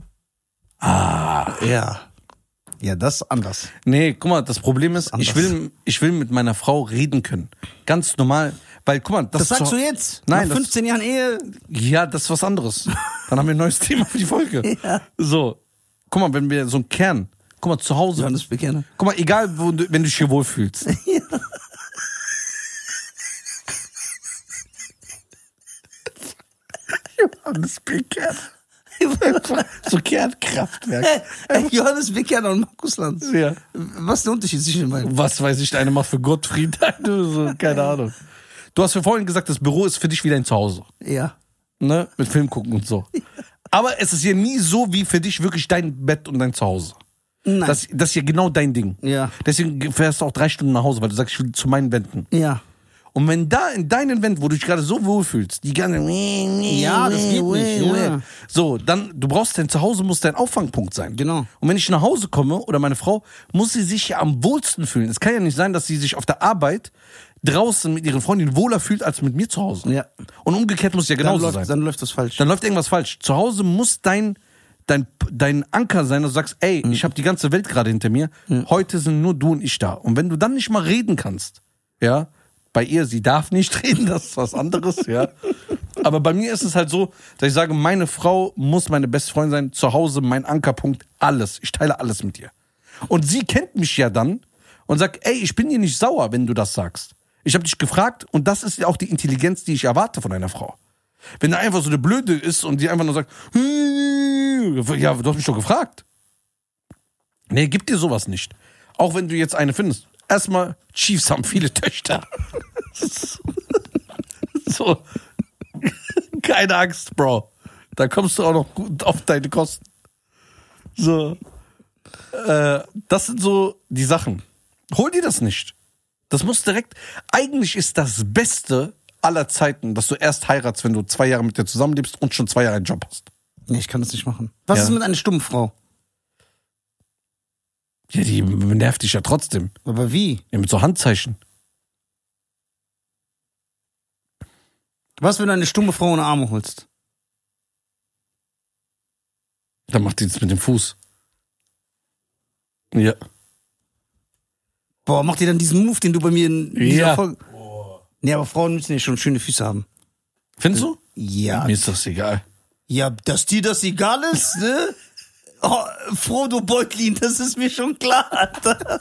Ja. Ja, das ist anders. Nee, guck mal, das Problem ist, ich anders. will mit meiner Frau reden können. Ganz normal. Weil, guck mal, Das sagst du jetzt? Nein, Nach 15 Jahren Ehe? Ja, das ist was anderes. Dann haben wir ein neues Thema für die Folge. Ja. So, guck mal, wenn wir so einen Kern, guck mal, zu Hause. Johannes Bekenner. Guck mal, egal, wenn du dich hier wohlfühlst. Ja. Johannes Bekenner. So Kernkraftwerk. Johannes Bekenner und Markus Lanz. Ja. Was ist der Unterschied zwischen beiden? Was weiß ich, der eine macht für Gottfried, der andere so, keine Ahnung. Du hast ja vorhin gesagt, das Büro ist für dich wie dein Zuhause. Ja. Ne? Mit Film gucken und so. Aber es ist ja nie so wie für dich wirklich dein Bett und dein Zuhause. Nein. Das ist ja genau dein Ding. Ja. Deswegen fährst du auch 3 Stunden nach Hause, weil du sagst, ich will zu meinen Wänden. Ja. Und wenn da in deinen Wänden, wo du dich gerade so wohlfühlst, die ganze Ja, das geht nicht, ja. So, dann, du brauchst dein Zuhause, muss dein Auffangpunkt sein. Genau. Und wenn ich nach Hause komme, oder meine Frau, muss sie sich ja am wohlsten fühlen. Es kann ja nicht sein, dass sie sich auf der Arbeit draußen mit ihren Freundinnen wohler fühlt, als mit mir zu Hause. Ja. Und umgekehrt muss es ja genauso sein. Dann läuft das falsch. Dann läuft irgendwas falsch. Zu Hause muss dein Anker sein, dass du sagst, ey, ich habe die ganze Welt gerade hinter mir. Heute sind nur du und ich da. Und wenn du dann nicht mal reden kannst, ja, bei ihr, sie darf nicht reden, das ist was anderes, ja. Aber bei mir ist es halt so, dass ich sage, meine Frau muss meine beste Freundin sein, zu Hause mein Ankerpunkt, alles. Ich teile alles mit ihr. Und sie kennt mich ja dann und sagt, ey, ich bin dir nicht sauer, wenn du das sagst. Ich habe dich gefragt und das ist ja auch die Intelligenz, die ich erwarte von einer Frau. Wenn da einfach so eine Blöde ist und die einfach nur sagt, ja, du hast mich doch gefragt. Nee, gibt dir sowas nicht. Auch wenn du jetzt eine findest. Erstmal, Chiefs haben viele Töchter. So. Keine Angst, Bro. Da kommst du auch noch gut auf deine Kosten. So. Das sind so die Sachen. Hol dir das nicht. Das muss direkt. Eigentlich ist das Beste aller Zeiten, dass du erst heiratst, wenn du 2 Jahre mit dir zusammenlebst und schon 2 Jahre einen Job hast. Nee, ich kann das nicht machen. Was Ja. ist mit einer stummen Frau? Ja, die nervt dich ja trotzdem. Aber wie? Ja, mit so Handzeichen. Was, wenn du eine stumme Frau ohne Arme holst? Dann macht die das mit dem Fuß. Ja. Boah, macht ihr dann diesen Move, den du bei mir in dieser Ja. Folge... Nee, aber Frauen müssen ja schon schöne Füße haben. Findest du? Ja. Mir ist das egal. Ja, dass dir das egal ist, ne? Oh, Frodo Beutlin, das ist mir schon klar, Alter.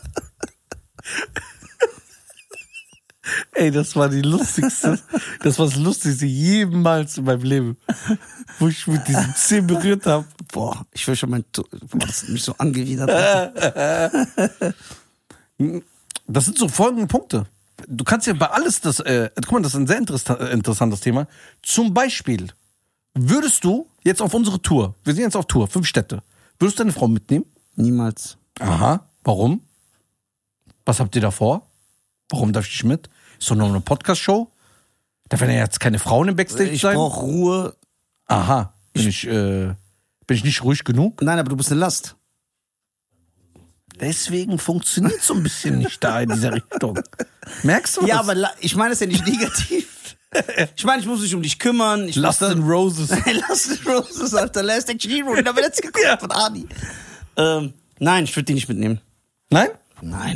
Ey, das war das Lustigste jemals in meinem Leben. Wo ich mit diesen Zehen berührt habe. Boah, ich will schon boah, das hat mich so angewidert. Alter. Das sind so folgende Punkte. Du kannst ja bei alles guck mal, das ist ein sehr interessantes Thema. Zum Beispiel, würdest du jetzt auf unsere Tour, wir sind jetzt auf Tour, 5 Städte, würdest du deine Frau mitnehmen? Niemals. Aha, warum? Was habt ihr da vor? Warum darf ich nicht mit? Ist doch nur eine Podcast-Show? Da werden ja jetzt keine Frauen im Backstage Ich sein? brauch Ruhe. Aha, bin ich nicht ruhig genug? Nein, aber du bist eine Last. Deswegen funktioniert so ein bisschen nicht da in dieser Richtung. Merkst du Ja, das? aber ich meine es ja nicht negativ. Ich meine, ich muss mich um dich kümmern. Lost in Roses. Lost in Roses, Alter. Last Action Hero. Den haben wir letztens geguckt von Adi. Nein, ich würde die nicht mitnehmen. Nein? Nein.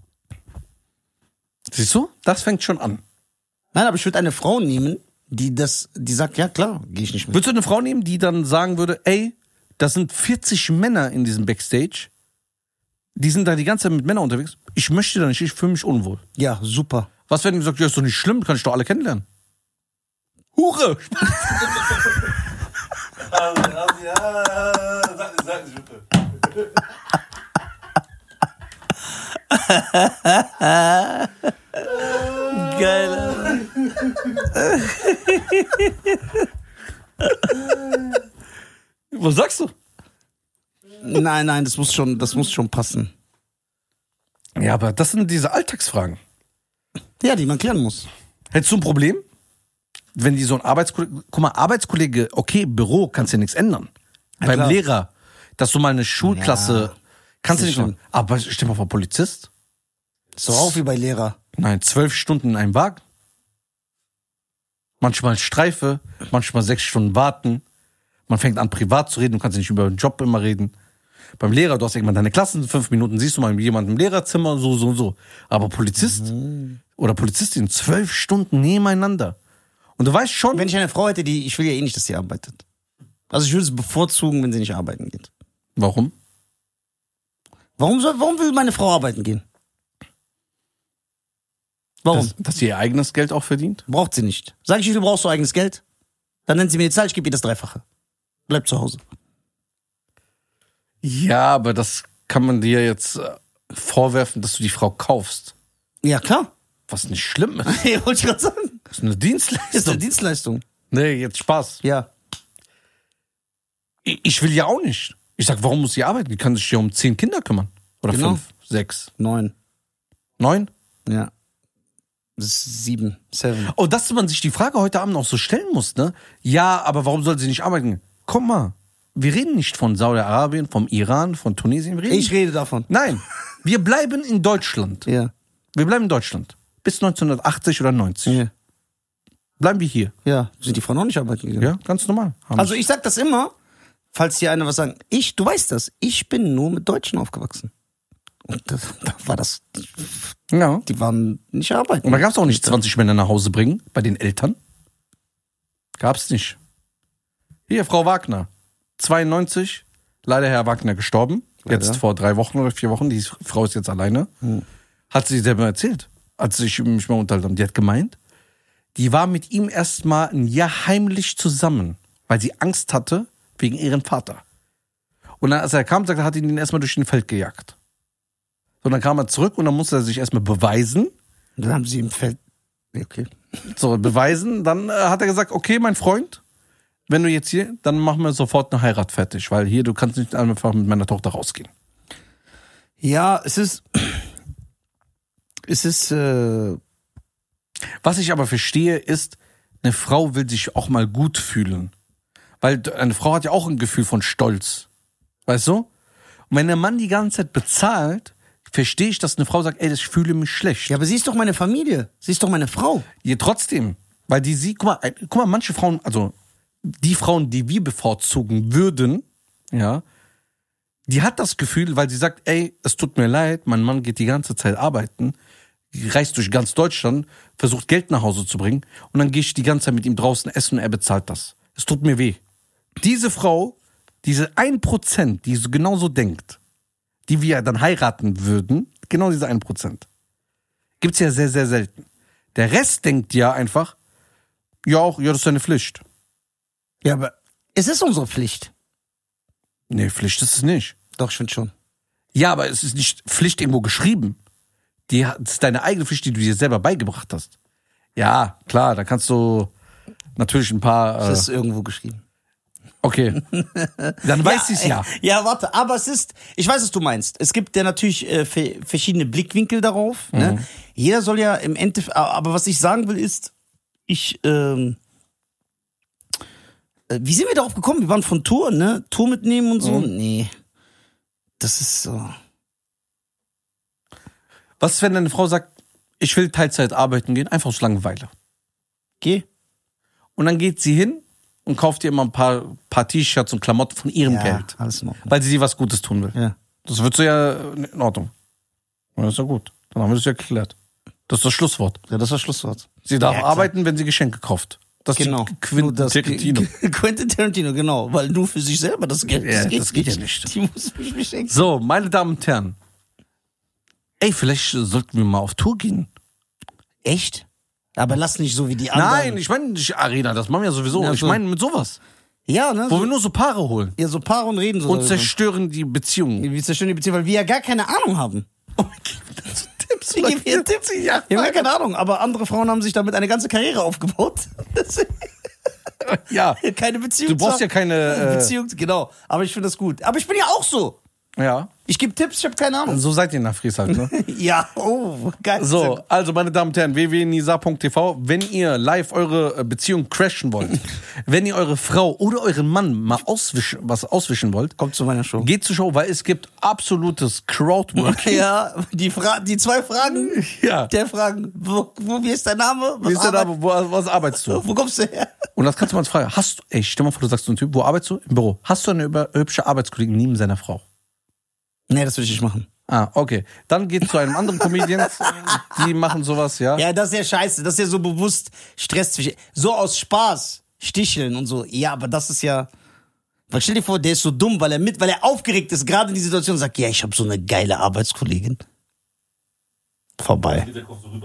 Siehst du? Das fängt schon an. Nein, aber ich würde eine Frau nehmen, die sagt, ja klar, gehe ich nicht mit. Würdest du eine Frau nehmen, die dann sagen würde, ey, das sind 40 Männer in diesem Backstage, die sind da die ganze Zeit mit Männern unterwegs, ich möchte da nicht, ich fühle mich unwohl. Ja, super. Was, wenn die sagt, ja, ist doch nicht schlimm, kann ich doch alle kennenlernen. Hure! Sag nicht bitte. Geil. Was sagst du? Nein, das muss schon passen. Ja, aber das sind diese Alltagsfragen. Ja, die man klären muss. Hättest du ein Problem? Wenn die so ein Arbeitskollege, guck mal, Arbeitskollege, okay, Büro, kannst du ja nichts ändern. Ja, Beim klar. Lehrer, dass du mal eine Schulklasse, Ja, kannst du ist nicht schon. machen. Aber stell mal vor, Polizist? Ist doch auch wie bei Lehrer. Nein, 12 Stunden in einem Wagen. Manchmal Streife, manchmal 6 Stunden warten. Man fängt an, privat zu reden, du kannst nicht über den Job immer reden. Beim Lehrer, du hast irgendwann deine Klassen, 5 Minuten siehst du mal jemanden im Lehrerzimmer, so. Aber Polizist oder Polizistin, 12 Stunden nebeneinander. Und du weißt schon, Wenn ich eine Frau hätte, ich will ja eh nicht, dass sie arbeitet. Also ich würde es bevorzugen, wenn sie nicht arbeiten geht. warum? Warum will meine Frau arbeiten gehen? Warum? Dass sie ihr eigenes Geld auch verdient? Braucht sie nicht. Sag ich, du brauchst so eigenes Geld? Dann nennt sie mir die Zahl, ich gebe ihr das Dreifache. Bleib zu Hause. Ja, aber das kann man dir jetzt vorwerfen, dass du die Frau kaufst. Ja, klar. Was nicht schlimm ist. Ja, wollte ich gerade sagen. Das ist eine Das ist eine Dienstleistung. Dienstleistung. Nee, jetzt Spaß. Ja. Ich will ja auch nicht. Ich sag, warum muss sie arbeiten? Die kann sich ja um 10 Kinder kümmern. Oder Genau. 5, 6, 9. 9. Ja. 7. Oh, dass man sich die Frage heute Abend auch so stellen muss, ne? Ja, aber warum soll sie nicht arbeiten? Komm mal, wir reden nicht von Saudi-Arabien, vom Iran, von Tunesien. Wir reden Ich rede davon. Nein, wir bleiben in Deutschland. Ja. Wir bleiben in Deutschland. Bis 1980 oder 90. Ja. Bleiben wir hier. Ja. Sind die Frauen auch nicht arbeiten gegangen? Ja, ganz normal. Also ich sag das immer, falls hier einer was sagen. Du weißt das, ich bin nur mit Deutschen aufgewachsen. Und da war das, ja. die waren nicht arbeiten. Und da gab es auch nicht 20 Männer nach Hause bringen bei den Eltern. Gab's nicht. Hier, Frau Wagner. 92. Leider Herr Wagner gestorben. Leider. Jetzt vor 3 Wochen oder 4 Wochen. Die Frau ist jetzt alleine. Hat sie selber erzählt, als ich mich mal unterhalten habe. Die hat gemeint, die war mit ihm erstmal ein Jahr heimlich zusammen, weil sie Angst hatte wegen ihrem Vater. Und dann, als er kam, sagte, hat ihn erstmal durch den Feld gejagt. So, dann kam er zurück und dann musste er sich erstmal beweisen. Und dann haben sie im Feld. Okay. So, beweisen. Dann hat er gesagt, okay, mein Freund, wenn du jetzt hier, dann machen wir sofort eine Heirat fertig, weil hier, du kannst nicht einfach mit meiner Tochter rausgehen. Ja, es ist. Was ich aber verstehe, ist, eine Frau will sich auch mal gut fühlen. Weil eine Frau hat ja auch ein Gefühl von Stolz. Weißt du? Und wenn der Mann die ganze Zeit bezahlt, verstehe ich, dass eine Frau sagt, ey, ich fühle mich schlecht. Ja, aber sie ist doch meine Familie. Sie ist doch meine Frau. Ja, trotzdem. Weil die sie, guck mal, manche Frauen, also die Frauen, die wir bevorzugen würden, ja, die hat das Gefühl, weil sie sagt, ey, es tut mir leid, mein Mann geht die ganze Zeit arbeiten, reist durch ganz Deutschland, versucht Geld nach Hause zu bringen und dann gehe ich die ganze Zeit mit ihm draußen essen und er bezahlt das. Es tut mir weh. Diese Frau, diese 1%, die so genauso denkt, die wir dann heiraten würden, genau diese 1%, gibt's ja sehr, sehr selten. Der Rest denkt ja einfach, ja, das ist deine Pflicht. Ja, aber es ist unsere Pflicht. Nee, Pflicht ist es nicht. Doch, ich finde schon. Ja, aber es ist nicht Pflicht irgendwo geschrieben. Das ist deine eigene Pflicht, die du dir selber beigebracht hast. Ja, klar, da kannst du natürlich ein paar... Das ist irgendwo geschrieben. Okay, dann weiß ich es ja. Ja, warte, aber es ist, ich weiß, was du meinst. Es gibt ja natürlich verschiedene Blickwinkel darauf. Ne? Jeder soll ja im Endeffekt, aber was ich sagen will ist, wie sind wir darauf gekommen? Wir waren von Tour, ne? Tour mitnehmen und so. Nee, das ist so. Was ist, wenn deine Frau sagt, ich will Teilzeit arbeiten gehen, einfach aus Langeweile? Geh. Und dann geht sie hin und kauft dir immer ein paar T-Shirts und Klamotten von ihrem Geld. Alles in Ordnung. Weil sie dir was Gutes tun will. Ja. Das wird so ja in Ordnung. Und das ist ja gut. Dann haben wir das ja geklärt. Das ist das Schlusswort. Ja, das ist das Schlusswort. Sie darf Ja, arbeiten, wenn sie Geschenke kauft. Das Genau. ist Quentin Tarantino. Quentin Tarantino, genau. Weil nur für sich selber das Geld. Ja, das geht ja nicht. Die muss mich beschenken. So, meine Damen und Herren. Ey, vielleicht sollten wir mal auf Tour gehen. Echt? Aber lass nicht so wie die anderen. Nein, ich meine nicht Arena, das machen wir ja sowieso. Ja, Ich so. meine mit sowas. Ja, ne? Wo wir nur so Paare holen. Ja, so Paare und reden so. Und darüber. zerstören die Beziehungen. Wir zerstören die Beziehung, weil wir ja gar keine Ahnung haben. Tipps. Wir geben hier Tipps. Ja. Wir haben gar keine Ahnung, aber andere Frauen haben sich damit eine ganze Karriere aufgebaut. Ja. Keine Beziehung. Du brauchst ja keine... Beziehung, genau. Aber ich finde das gut. Aber ich bin ja auch so. Ja. Ich gebe Tipps, ich habe keine Ahnung. So seid ihr nach Fries halt, ne? Ja, oh, geil. So, also meine Damen und Herren, www.nisa.tv, wenn ihr live eure Beziehung crashen wollt, wenn ihr eure Frau oder euren Mann mal auswischen wollt, Kommt zu meiner Show. geht zur Show, weil es gibt absolutes Crowdworking. Ja, die 2 Fragen. Ja. Der Fragen. Wie ist dein Name? Wie ist der Name? Was arbeitest du? Wo kommst du her? Und das kannst du mal fragen. Stell mal vor, du sagst so ein Typ, wo arbeitest du? Im Büro. Hast du eine hübsche Arbeitskollegin neben seiner Frau? Nee, das will ich nicht machen. Ah, okay. Dann geht zu einem anderen Comedian, die machen sowas, ja. Ja, das ist ja scheiße. Das ist ja so bewusst Stress zwischen. So aus Spaß, sticheln und so. Ja, aber das ist ja. Weil stell dir vor, der ist so dumm, weil er aufgeregt ist, gerade in die Situation sagt, ja, ich habe so eine geile Arbeitskollegin. Vorbei.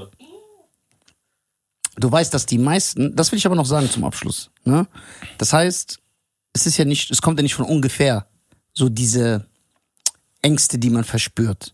Du weißt, dass die meisten, das will ich aber noch sagen zum Abschluss, ne? Das heißt, es kommt ja nicht von ungefähr, so diese Ängste, die man verspürt.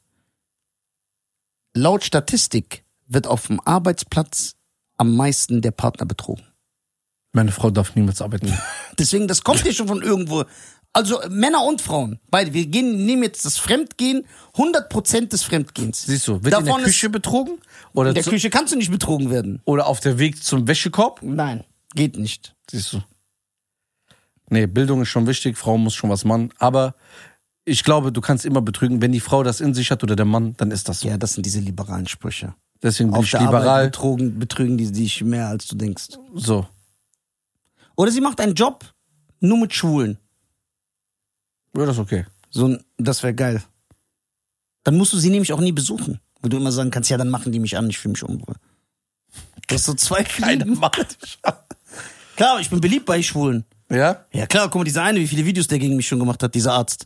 Laut Statistik wird auf dem Arbeitsplatz am meisten der Partner betrogen. Meine Frau darf niemals arbeiten. Deswegen, das kommt ja schon von irgendwo. Also Männer und Frauen, beide. Nehmen jetzt das Fremdgehen, 100% des Fremdgehens. Siehst du, wird in der Küche betrogen? Oder In der Küche kannst du nicht betrogen werden. Oder auf der Weg zum Wäschekorb? Nein, geht nicht. Siehst du. Nee, Bildung ist schon wichtig, Frau muss schon was machen. Aber ich glaube, du kannst immer betrügen. Wenn die Frau das in sich hat oder der Mann, dann ist das so. Ja, das sind diese liberalen Sprüche. Deswegen bin Auf ich der liberal. Arbeit betrügen die dich mehr, als du denkst. So. Oder sie macht einen Job nur mit Schwulen. Ja, das ist okay. Das wäre geil. Dann musst du sie nämlich auch nie besuchen. Wo du immer sagen kannst, ja, dann machen die mich an, ich fühle mich unwohl. Du hast so 2 Fliegen. Klar, ich bin beliebt bei Schwulen. Ja? Ja klar, guck mal, dieser eine, wie viele Videos der gegen mich schon gemacht hat, dieser Arzt.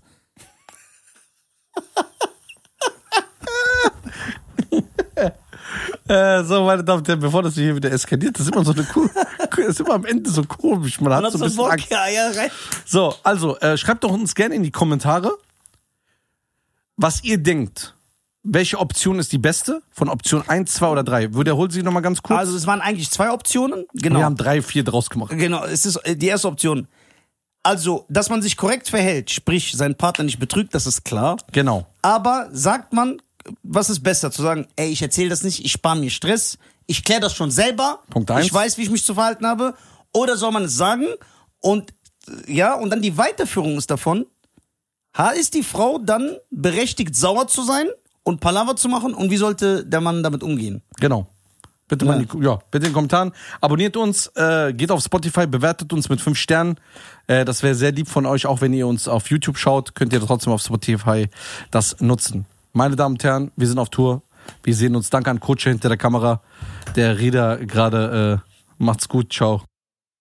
So, meine Damen und Herren, bevor das hier wieder eskaliert, das ist immer so eine ist immer am Ende so komisch. Man hat so ein bisschen Bock, Angst. ja, rein. So, also, schreibt doch uns gerne in die Kommentare, was ihr denkt. Welche Option ist die beste? Von Option 1, 2 oder 3? Wiederholt sie nochmal ganz kurz. Also es waren eigentlich 2 Optionen. Genau. Wir haben 3, 4 draus gemacht. Genau, es ist die erste Option. Also, dass man sich korrekt verhält, sprich, seinen Partner nicht betrügt, das ist klar. Genau. Aber sagt man, was ist besser? Zu sagen, ey, ich erzähle das nicht, ich spare mir Stress, ich kläre das schon selber. Punkt 1. Ich weiß, wie ich mich zu verhalten habe. Oder soll man es sagen? Und ja, und dann die Weiterführung ist davon, ist die Frau dann berechtigt, sauer zu sein und Palaver zu machen? Und wie sollte der Mann damit umgehen? Genau. Bitte mal bitte in den Kommentaren. Abonniert uns, geht auf Spotify, bewertet uns mit 5 Sternen. Das wäre sehr lieb von euch. Auch wenn ihr uns auf YouTube schaut, könnt ihr trotzdem auf Spotify das nutzen. Meine Damen und Herren, wir sind auf Tour. Wir sehen uns. Danke an Coach hinter der Kamera. Der Rieder gerade. Macht's gut. Ciao.